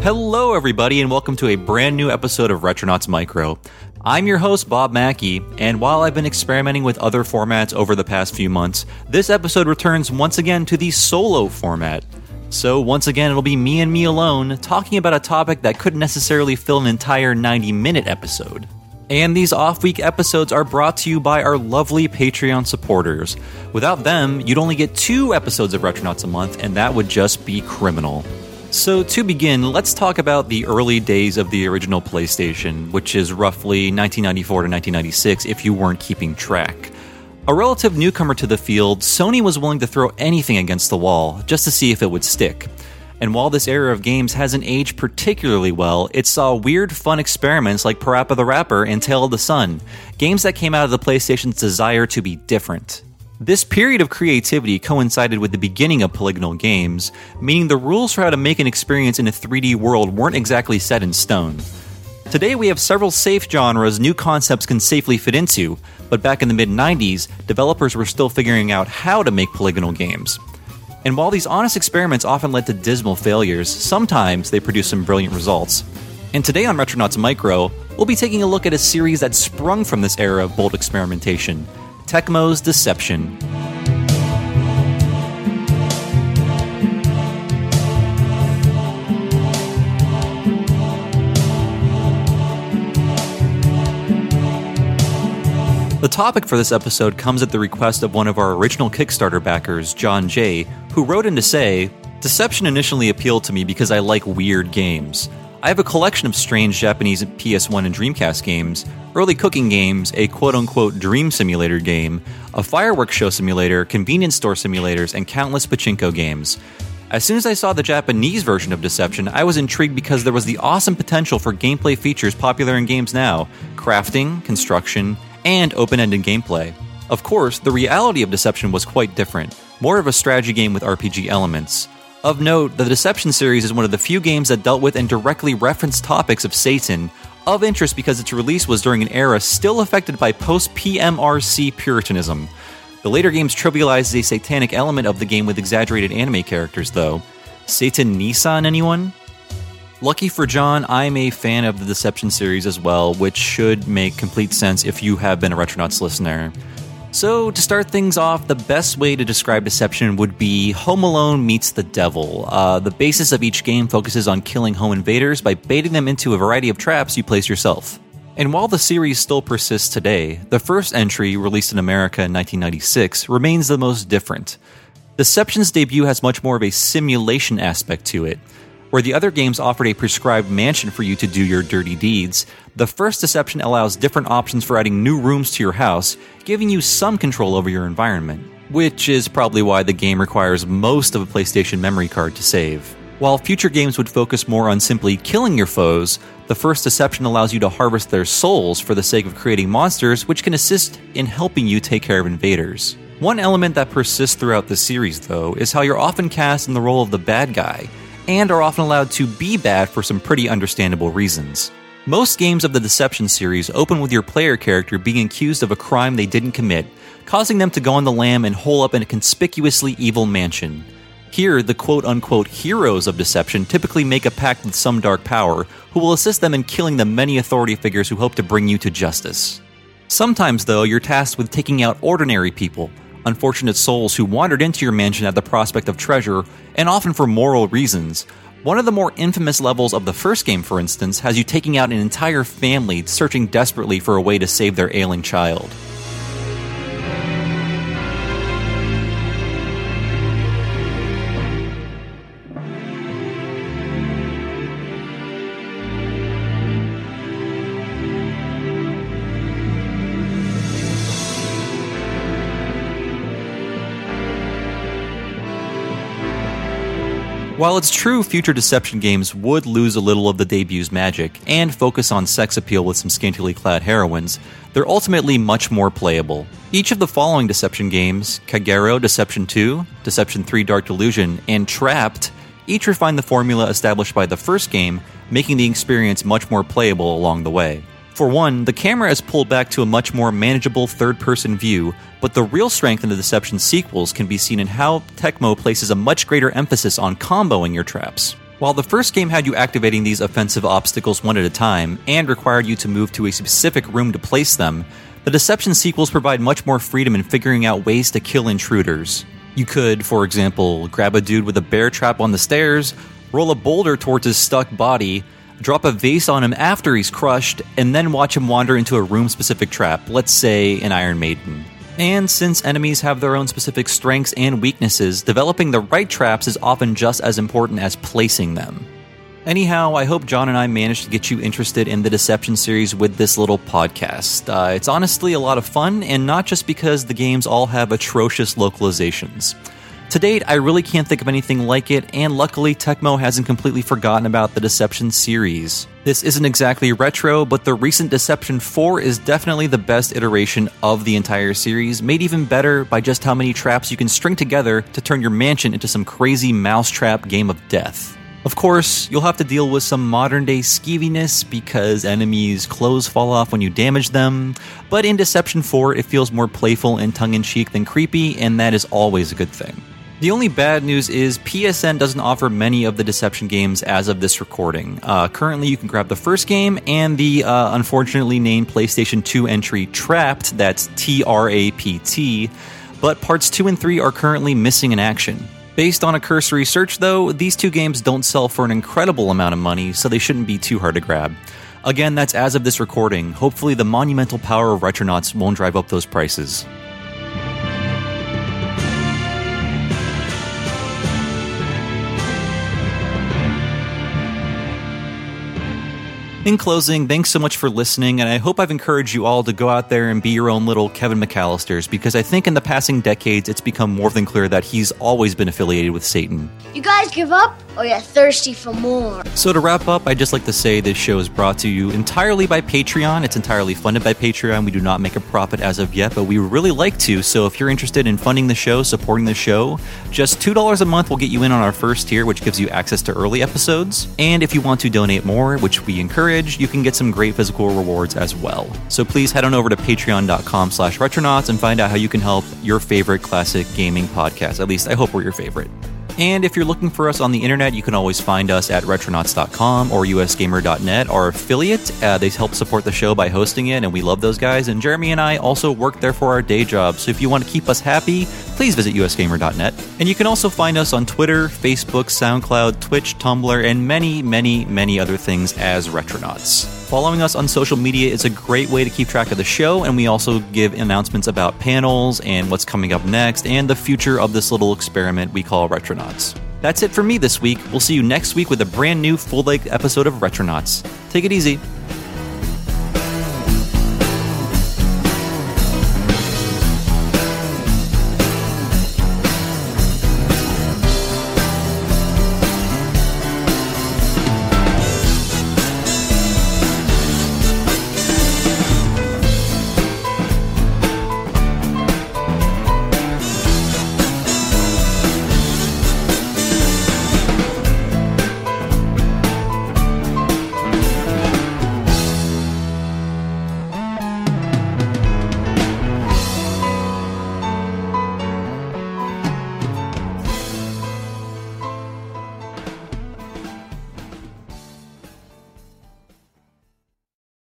Hello, everybody, and welcome to a brand new episode of Retronauts Micro. I'm your host, Bob Mackey, and while I've been experimenting with other formats over the past few months, this episode returns once again to the solo format. So once again, it'll be me and me alone, talking about a topic that couldn't necessarily fill an entire 90-minute episode. And these off-week episodes are brought to you by our lovely Patreon supporters. Without them, you'd only get 2 episodes of Retronauts a month, and that would just be criminal. So to begin, let's talk about the early days of the original PlayStation, which is roughly 1994 to 1996 if you weren't keeping track. A relative newcomer to the field, Sony was willing to throw anything against the wall just to see if it would stick. And while this era of games hasn't aged particularly well, it saw weird, fun experiments like Parappa the Rapper and Tale of the Sun, games that came out of the PlayStation's desire to be different. This period of creativity coincided with the beginning of polygonal games, meaning the rules for how to make an experience in a 3D world weren't exactly set in stone. Today we have several safe genres new concepts can safely fit into, but back in the mid-90s, developers were still figuring out how to make polygonal games. And while these honest experiments often led to dismal failures, sometimes they produced some brilliant results. And today on Retronauts Micro, we'll be taking a look at a series that sprung from this era of bold experimentation, Tecmo's Deception. The topic for this episode comes at the request of one of our original Kickstarter backers, John J., who wrote in to say, "Deception initially appealed to me because I like weird games. I have a collection of strange Japanese PS1 and Dreamcast games, early cooking games, a quote-unquote dream simulator game, a fireworks show simulator, convenience store simulators, and countless pachinko games. As soon as I saw the Japanese version of Deception, I was intrigued because there was the awesome potential for gameplay features popular in games now, crafting, construction, and open-ended gameplay. Of course, the reality of Deception was quite different, more of a strategy game with RPG elements. Of note, the Deception series is one of the few games that dealt with and directly referenced topics of Satan, of interest because its release was during an era still affected by post-PMRC Puritanism. The later games trivialized a satanic element of the game with exaggerated anime characters, though. Satan Nissan, anyone? Lucky for John, I'm a fan of the Deception series as well, which should make complete sense if you have been a Retronauts listener. So, to start things off, the best way to describe Deception would be Home Alone meets the devil. The basis of each game focuses on killing home invaders by baiting them into a variety of traps you place yourself. And while the series still persists today, the first entry, released in America in 1996, remains the most different. Deception's debut has much more of a simulation aspect to it. Where the other games offered a prescribed mansion for you to do your dirty deeds, the first Deception allows different options for adding new rooms to your house, giving you some control over your environment, which is probably why the game requires most of a PlayStation memory card to save. While future games would focus more on simply killing your foes, the first Deception allows you to harvest their souls for the sake of creating monsters which can assist in helping you take care of invaders. One element that persists throughout the series, though, is how you're often cast in the role of the bad guy, and are often allowed to be bad for some pretty understandable reasons. Most games of the Deception series open with your player character being accused of a crime they didn't commit, causing them to go on the lam and hole up in a conspicuously evil mansion. Here, the quote-unquote heroes of Deception typically make a pact with some dark power, who will assist them in killing the many authority figures who hope to bring you to justice. Sometimes, though, you're tasked with taking out ordinary people, unfortunate souls who wandered into your mansion at the prospect of treasure, and often for moral reasons. One of the more infamous levels of the first game, for instance, has you taking out an entire family searching desperately for a way to save their ailing child. While it's true future Deception games would lose a little of the debut's magic and focus on sex appeal with some scantily clad heroines, they're ultimately much more playable. Each of the following Deception games, Kagero, Deception 2, Deception 3 Dark Delusion, and Trapped, each refine the formula established by the first game, making the experience much more playable along the way. For one, the camera is pulled back to a much more manageable third-person view, but the real strength in the Deception sequels can be seen in how Tecmo places a much greater emphasis on comboing your traps. While the first game had you activating these offensive obstacles one at a time, and required you to move to a specific room to place them, the Deception sequels provide much more freedom in figuring out ways to kill intruders. You could, for example, grab a dude with a bear trap on the stairs, roll a boulder towards his stuck body, drop a vase on him after he's crushed, and then watch him wander into a room-specific trap, let's say an Iron Maiden. And since enemies have their own specific strengths and weaknesses, developing the right traps is often just as important as placing them. Anyhow, I hope John and I managed to get you interested in the Deception series with this little podcast. It's honestly a lot of fun, and not just because the games all have atrocious localizations. To date, I really can't think of anything like it, and luckily Tecmo hasn't completely forgotten about the Deception series. This isn't exactly retro, but the recent Deception 4 is definitely the best iteration of the entire series, made even better by just how many traps you can string together to turn your mansion into some crazy mousetrap game of death. Of course, you'll have to deal with some modern-day skeeviness because enemies' clothes fall off when you damage them, but in Deception 4 it feels more playful and tongue-in-cheek than creepy, and that is always a good thing. The only bad news is PSN doesn't offer many of the Deception games as of this recording. Currently, you can grab the first game and the unfortunately named PlayStation 2 entry Trapped, that's T-R-A-P-T, but parts 2 and 3 are currently missing in action. Based on a cursory search, though, these two games don't sell for an incredible amount of money, so they shouldn't be too hard to grab. Again, that's as of this recording. Hopefully the monumental power of Retronauts won't drive up those prices. In closing, thanks so much for listening, and I hope I've encouraged you all to go out there and be your own little Kevin McAllisters, because I think in the passing decades it's become more than clear that he's always been affiliated with Satan. You guys give up, or you're thirsty for more? So to wrap up, I'd just like to say this show is brought to you entirely by Patreon. It's entirely funded by Patreon. We do not make a profit as of yet, but we really like to, so if you're interested in funding the show, supporting the show, just $2 a month will get you in on our first tier, which gives you access to early episodes, and if you want to donate more, which we encourage, you can get some great physical rewards as well. So please head on over to patreon.com/retronauts and find out how you can help your favorite classic gaming podcast. At least I hope we're your favorite. And if you're looking for us on the internet, you can always find us at retronauts.com or usgamer.net, our affiliate. They help support the show by hosting it, and we love those guys. And Jeremy and I also work there for our day job. So if you want to keep us happy, please visit usgamer.net. And you can also find us on Twitter, Facebook, SoundCloud, Twitch, Tumblr, and many, many, many other things as Retronauts. Following us on social media is a great way to keep track of the show, and we also give announcements about panels and what's coming up next and the future of this little experiment we call Retronauts. That's it for me this week. We'll see you next week with a brand new full-length episode of Retronauts. Take it easy.